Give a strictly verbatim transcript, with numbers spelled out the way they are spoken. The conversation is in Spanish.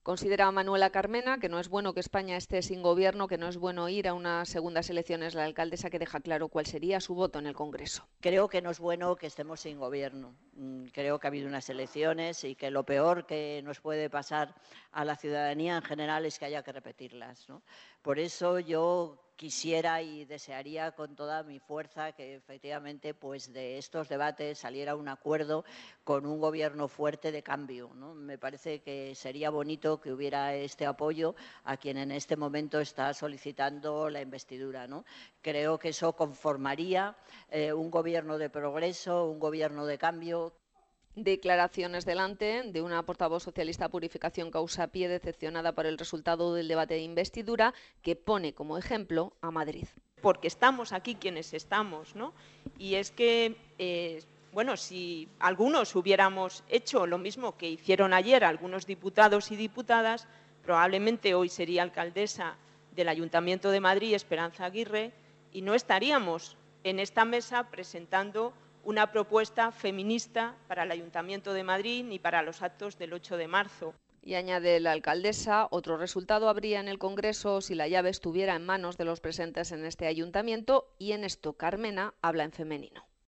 Considera Manuela Carmena que no es bueno que España esté sin gobierno, que no es bueno ir a unas segundas elecciones. La alcaldesa que deja claro cuál sería su voto en el Congreso. Creo que no es bueno que estemos sin gobierno. Creo que ha habido unas elecciones y que lo peor que nos puede pasar a la ciudadanía en general es que haya que repetirlas, ¿no? Por eso yo quisiera y desearía con toda mi fuerza que efectivamente pues, de estos debates saliera un acuerdo con un gobierno fuerte de cambio, ¿no? Me parece que sería bonito que hubiera este apoyo a quien en este momento está solicitando la investidura, ¿no? Creo que eso conformaría eh, un gobierno de progreso, un gobierno de cambio. Declaraciones delante de una portavoz socialista Purificación Causapié, decepcionada por el resultado del debate de investidura, que pone como ejemplo a Madrid. Porque estamos aquí quienes estamos, ¿no? Y es que, eh, bueno, si algunos hubiéramos hecho lo mismo que hicieron ayer algunos diputados y diputadas, probablemente hoy sería alcaldesa del Ayuntamiento de Madrid, Esperanza Aguirre, y no estaríamos en esta mesa presentando una propuesta feminista para el Ayuntamiento de Madrid ni para los actos del ocho de marzo. Y añade la alcaldesa, otro resultado habría en el Congreso si la llave estuviera en manos de los presentes en este ayuntamiento, y en esto Carmena habla en femenino.